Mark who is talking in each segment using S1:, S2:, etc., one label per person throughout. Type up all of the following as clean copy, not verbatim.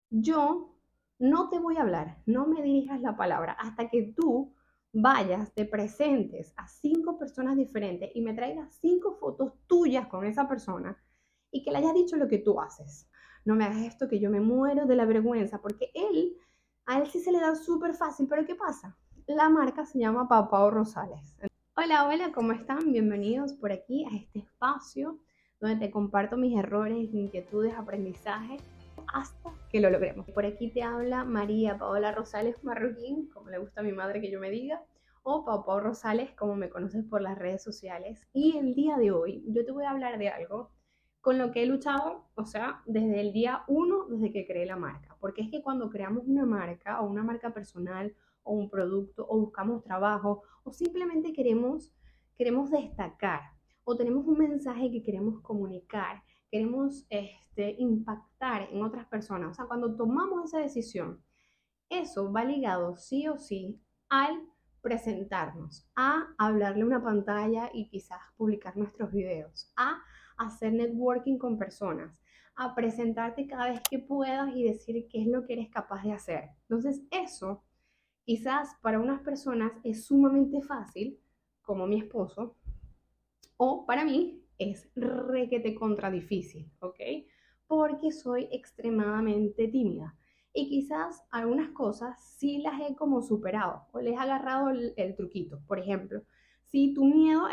S1: Yo no te voy a hablar, no me dirijas la palabra hasta que tú vayas, te presentes a 5 personas diferentes y me traigas 5 fotos tuyas con esa persona y que le hayas dicho lo que tú haces. No me hagas esto que yo me muero de la vergüenza porque a él sí se le da súper fácil, pero ¿qué pasa? La marca se llama Papao Rosales. Hola, hola, ¿cómo están? Bienvenidos por aquí a este espacio donde te comparto mis errores, inquietudes, aprendizaje hasta que lo logremos. Por aquí te habla María Paola Rosales Marroquín, como le gusta a mi madre que yo me diga, o Pau Pau Rosales, como me conoces por las redes sociales. Y el día de hoy yo te voy a hablar de algo con lo que he luchado, o sea, desde el día uno, desde que creé la marca. Porque es que cuando creamos una marca o una marca personal o un producto o buscamos trabajo o simplemente queremos destacar o tenemos un mensaje que queremos comunicar, queremos impactar en otras personas. O sea, cuando tomamos esa decisión, eso va ligado sí o sí al presentarnos, a hablarle a una pantalla y quizás publicar nuestros videos, a hacer networking con personas, a presentarte cada vez que puedas y decir qué es lo que eres capaz de hacer. Entonces, eso quizás para unas personas es sumamente fácil, como mi esposo, o para mí es requete contra difícil, ¿ok? Porque soy extremadamente tímida. Y quizás algunas cosas sí las he como superado o les he agarrado el truquito. Por ejemplo, si tu miedo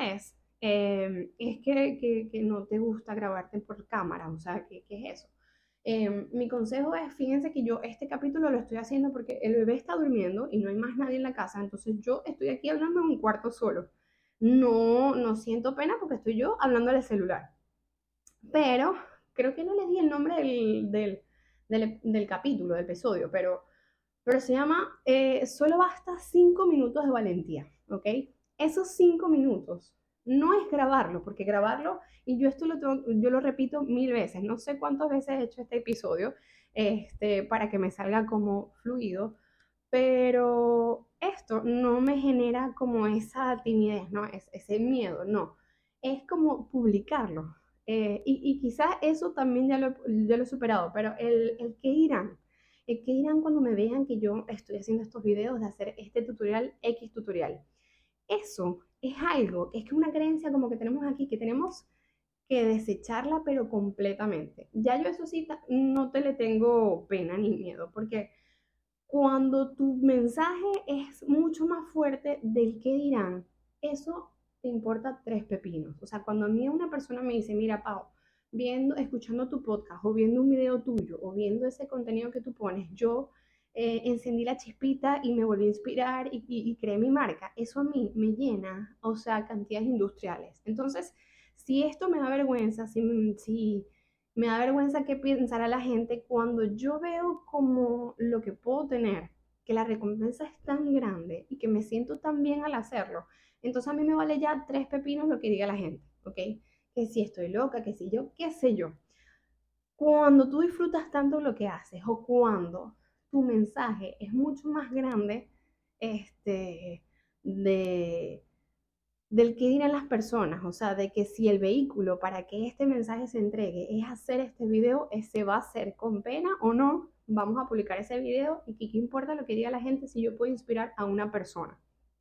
S1: es que no te gusta grabarte por cámara, o sea, ¿qué es eso? Mi consejo es, fíjense que yo este capítulo lo estoy haciendo porque el bebé está durmiendo y no hay más nadie en la casa, entonces yo estoy aquí hablando en un cuarto solo. No siento pena porque estoy yo hablando al celular. Pero creo que no les di el nombre del capítulo, del episodio, pero se llama Solo basta 5 minutos de valentía, ¿ok? Esos 5 minutos no es grabarlo, porque grabarlo, y yo lo repito 1000 veces, no sé cuántas veces he hecho este episodio para que me salga como fluido, pero esto no me genera como esa timidez, ¿no? Ese miedo, no. Es como publicarlo. Y quizás eso también ya lo he superado, pero el qué dirán. El qué dirán cuando me vean que yo estoy haciendo estos videos de hacer este tutorial, X tutorial. Eso es algo, es que una creencia como que tenemos aquí, que tenemos que desecharla, pero completamente. Ya yo eso sí no te le tengo pena ni miedo, porque cuando tu mensaje es mucho más fuerte del que dirán, eso te importa tres pepinos. O sea, cuando a mí una persona me dice, mira, Pau, escuchando tu podcast o viendo un video tuyo o viendo ese contenido que tú pones, yo encendí la chispita y me volví a inspirar y creé mi marca, eso a mí me llena, o sea, cantidades industriales. Entonces, si esto me da vergüenza, si me da vergüenza qué pensará la gente cuando yo veo como lo que puedo tener, que la recompensa es tan grande y que me siento tan bien al hacerlo. Entonces a mí me vale ya tres pepinos lo que diga la gente, ¿ok? Que si estoy loca, que si yo, qué sé yo. Cuando tú disfrutas tanto lo que haces o cuando tu mensaje es mucho más grande de, del que dirán las personas, o sea, de que si el vehículo para que este mensaje se entregue es hacer este video, ese va a ser con pena o no, vamos a publicar ese video y qué importa lo que diga la gente si yo puedo inspirar a una persona.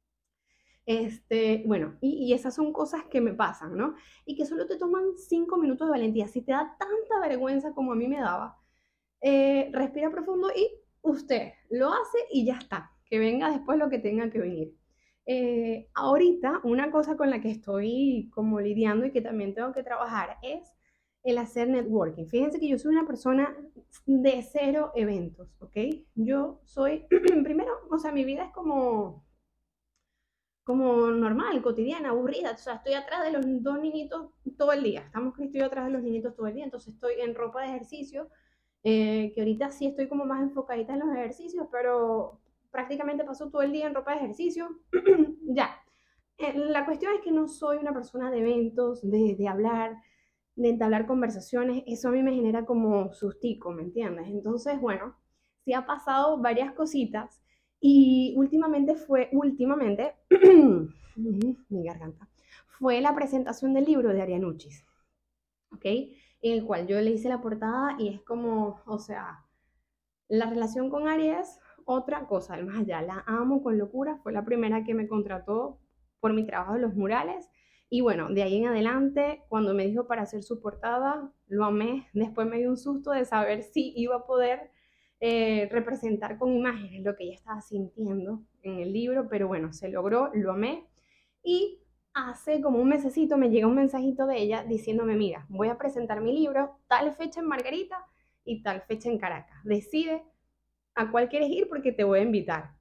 S1: Bueno, y esas son cosas que me pasan, ¿no? Y que solo te toman 5 minutos de valentía. Si te da tanta vergüenza como a mí me daba, respira profundo y usted lo hace y ya está. Que venga después lo que tenga que venir. Ahorita, una cosa con la que estoy como lidiando y que también tengo que trabajar es el hacer networking. Fíjense que yo soy una persona de cero eventos, ¿ok? Yo soy, primero, o sea, mi vida es como normal, cotidiana, aburrida. O sea, estoy atrás de los dos niñitos todo el día. Estamos que estoy atrás de los niñitos todo el día. Entonces estoy en ropa de ejercicio, que ahorita sí estoy como más enfocadita en los ejercicios, pero prácticamente paso todo el día en ropa de ejercicio. Ya. La cuestión es que no soy una persona de eventos, de hablar, de entablar conversaciones. Eso a mí me genera como sustico, ¿me entiendes? Entonces, bueno, sí ha pasado varias cositas y últimamente, mi garganta, fue la presentación del libro de Arianuchis, ¿ok? En el cual yo le hice la portada y es como, o sea, La relación con Aries, otra cosa, además allá, la amo con locura, fue la primera que me contrató por mi trabajo de los murales. Y bueno, de ahí en adelante, cuando me dijo para hacer su portada, lo amé. Después me dio un susto de saber si iba a poder representar con imágenes lo que ella estaba sintiendo en el libro, pero bueno, se logró, lo amé. Y hace como un mesecito me llega un mensajito de ella diciéndome, mira, voy a presentar mi libro tal fecha en Margarita y tal fecha en Caracas. Decide a cuál quieres ir porque te voy a invitar.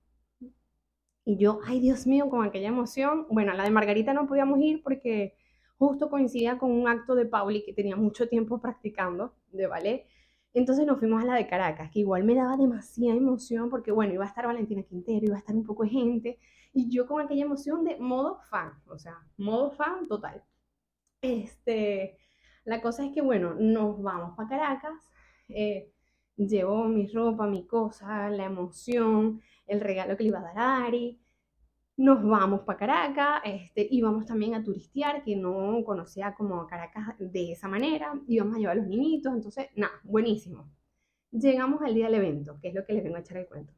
S1: Y yo, ay Dios mío, con aquella emoción. Bueno, a la de Margarita no podíamos ir porque justo coincidía con un acto de Pauli que tenía mucho tiempo practicando de ballet. Entonces nos fuimos a la de Caracas, que igual me daba demasiada emoción porque, bueno, iba a estar Valentina Quintero, iba a estar un poco de gente, y yo con aquella emoción de modo fan, o sea, modo fan total. Este, la cosa es que, bueno, nos vamos para Caracas, eh, llevo mi ropa, mi cosa, la emoción, el regalo que le iba a dar a Ari, nos vamos para Caracas, íbamos también a turistear, que no conocía como Caracas de esa manera, íbamos a llevar a los niñitos, entonces, nada, buenísimo. Llegamos al día del evento, que es lo que les vengo a echar el cuento.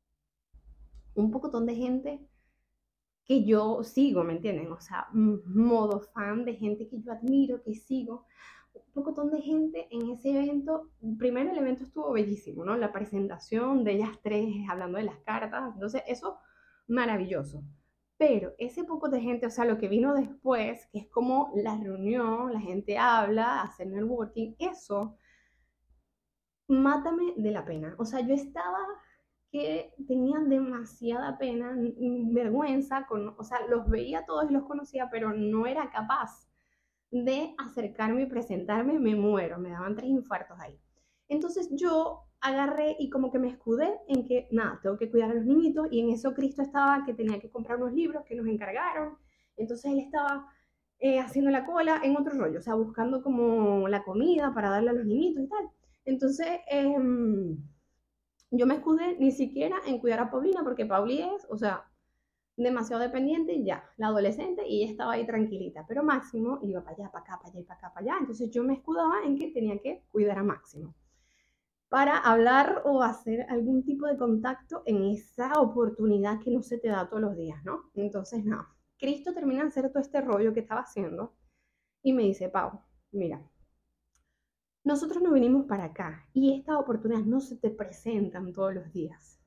S1: Un pocotón de gente que yo sigo, ¿me entienden? O sea, modo fan de gente que yo admiro, que sigo. Un pocotón de gente en ese evento. Primero el evento estuvo bellísimo, ¿no? La presentación de ellas tres hablando de las cartas. Entonces, eso, maravilloso. Pero ese poco de gente, o sea, lo que vino después, que es como la reunión, la gente habla, hace networking, eso, mátame de la pena. O sea, yo estaba que tenían demasiada pena, vergüenza, o sea, los veía todos y los conocía, pero no era capaz de acercarme y presentarme, me muero, me daban 3 infartos ahí. Entonces yo agarré y como que me escudé en que, nada, tengo que cuidar a los niñitos, y en eso Cristo estaba que tenía que comprar unos libros que nos encargaron, entonces él estaba haciendo la cola en otro rollo, o sea, buscando como la comida para darle a los niñitos y tal. Entonces, yo me escudé ni siquiera en cuidar a Paulina, porque Pauli es, o sea, demasiado dependiente ya, la adolescente, y ella estaba ahí tranquilita, pero Máximo iba para allá, para acá, para allá y para acá, para allá, entonces yo me escudaba en que tenía que cuidar a Máximo para hablar o hacer algún tipo de contacto en esa oportunidad que no se te da todos los días, ¿no? Entonces, nada, Cristo termina de hacer todo este rollo que estaba haciendo y me dice, Pau, mira, nosotros nos vinimos para acá y estas oportunidades no se te presentan todos los días.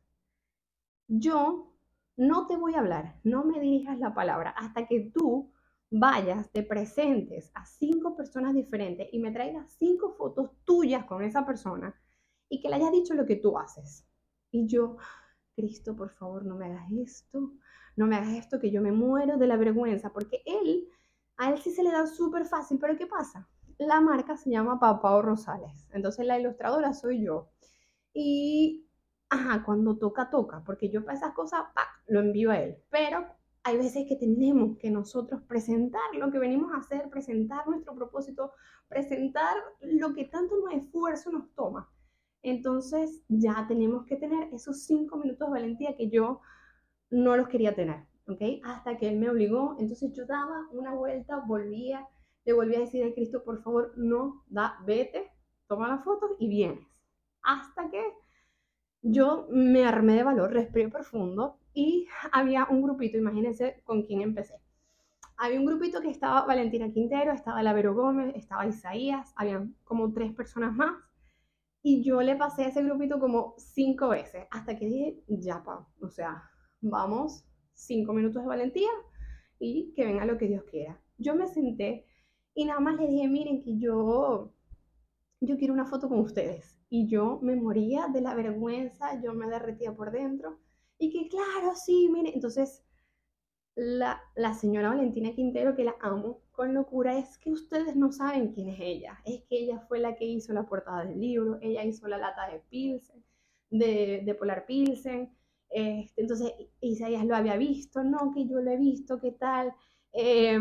S1: Yo no te voy a hablar, no me dirijas la palabra hasta que tú vayas, te presentes a 5 personas diferentes y me traigas 5 fotos tuyas con esa persona y que le hayas dicho lo que tú haces. Y yo, Cristo, por favor, no me hagas esto, no me hagas esto, que yo me muero de la vergüenza, porque a él sí se le da súper fácil, pero ¿qué pasa? La marca se llama Papao Rosales, entonces la ilustradora soy yo. Y, ajá, cuando toca, toca, porque yo para esas cosas, ¡pac!, lo envío a él. Pero hay veces que tenemos que nosotros presentar lo que venimos a hacer, presentar nuestro propósito, presentar lo que tanto esfuerzo nos toma. Entonces ya tenemos que tener esos 5 minutos de valentía que yo no los quería tener, ¿ok? Hasta que él me obligó, entonces yo daba una vuelta, volvía, le volvía a decir a Cristo, por favor, no, vete, toma las fotos y vienes. Hasta que yo me armé de valor, respiré profundo y había un grupito, imagínense con quién empecé. Había un grupito que estaba Valentina Quintero, estaba la Vero Gómez, estaba Isaías, habían como 3 personas más. Y yo le pasé a ese grupito como 5 veces, hasta que dije, ya, pa, o sea, vamos, 5 minutos de valentía y que venga lo que Dios quiera. Yo me senté y nada más le dije, miren que yo quiero una foto con ustedes. Y yo me moría de la vergüenza, yo me derretía por dentro. Y que claro, sí, miren. Entonces, la señora Valentina Quintero, que la amo con locura, es que ustedes no saben quién es ella. Es que ella fue la que hizo la portada del libro, ella hizo la lata de Pilsen, de Polar Pilsen. Entonces, Isaías lo había visto, no, que yo lo he visto, ¿qué tal? Eh,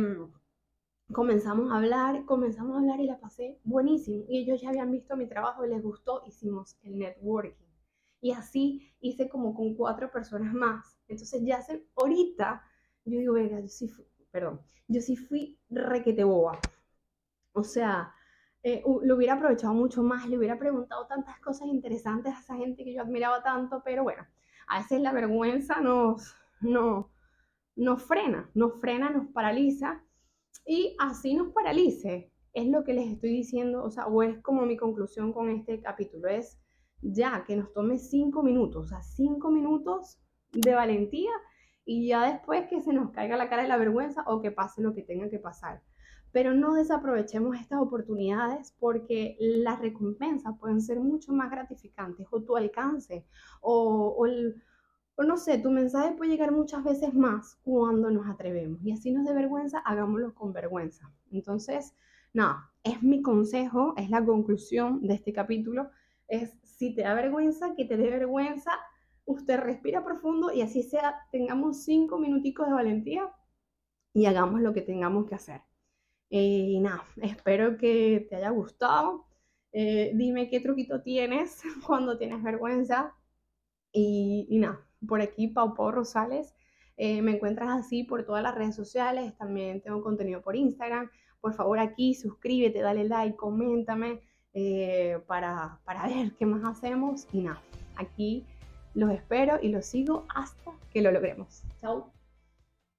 S1: comenzamos a hablar y la pasé buenísimo. Y ellos ya habían visto mi trabajo y les gustó, hicimos el networking. Y así hice como con 4 personas más. Entonces ya ahorita, yo digo, venga, yo sí fui requete boba. O sea, lo hubiera aprovechado mucho más, le hubiera preguntado tantas cosas interesantes a esa gente que yo admiraba tanto, pero bueno, a veces la vergüenza nos frena, nos paraliza y así nos paralice. Es lo que les estoy diciendo, o sea, o es como mi conclusión con este capítulo, es ya que nos tome 5 minutos, o sea, 5 minutos de valentía y ya después que se nos caiga la cara de la vergüenza o que pase lo que tenga que pasar. Pero no desaprovechemos estas oportunidades porque las recompensas pueden ser mucho más gratificantes o tu alcance o no sé, tu mensaje puede llegar muchas veces más cuando nos atrevemos y así nos dé vergüenza, hagámoslo con vergüenza. Entonces, nada, es mi consejo, es la conclusión de este capítulo, es si te da vergüenza, que te dé vergüenza, usted respira profundo y así sea, tengamos 5 minuticos de valentía y hagamos lo que tengamos que hacer. Y nada, espero que te haya gustado. Dime qué truquito tienes cuando tienes vergüenza. Y nada, por aquí Pau Pau Rosales. Me encuentras así por todas las redes sociales. También tengo contenido por Instagram. Por favor, aquí suscríbete, dale like, coméntame para ver qué más hacemos. Y nada, aquí los espero y los sigo hasta que lo logremos. Chao.